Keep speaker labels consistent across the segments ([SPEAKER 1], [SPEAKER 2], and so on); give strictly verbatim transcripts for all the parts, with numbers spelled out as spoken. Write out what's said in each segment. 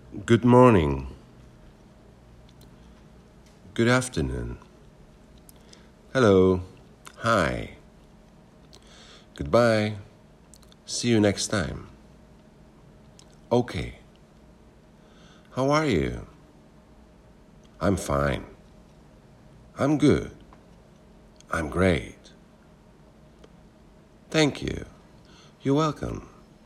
[SPEAKER 1] Good morning. Good afternoon. Hello. Hi. Goodbye. See you next time. Okay. How are you? I'm fine. I'm good. I'm great. Thank you. You're welcome.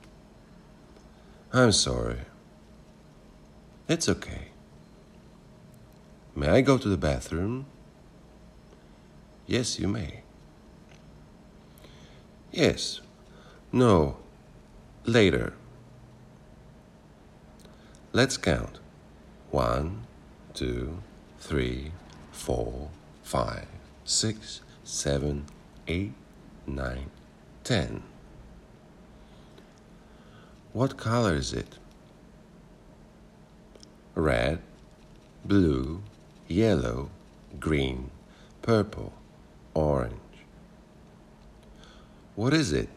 [SPEAKER 1] I'm sorry. It's okay. May I go to the bathroom? Yes, you may. Yes. No. Later. Let's count. One, two, three, four, five, six, seven, eight, nine, ten. What color is it? Red, blue, yellow, green, purple, orange. What is it?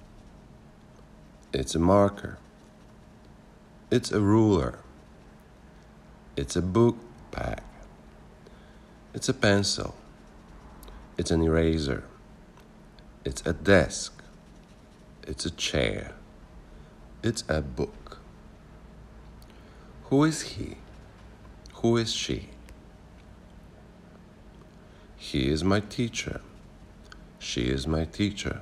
[SPEAKER 1] It's a marker. It's a ruler. It's a book bag. It's a pencil. It's an eraser. It's a desk. It's a chair. It's a book. Who is he? Who is she? He is my teacher. She is my teacher.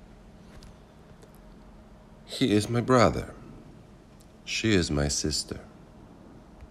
[SPEAKER 1] He is my brother. She is my sister.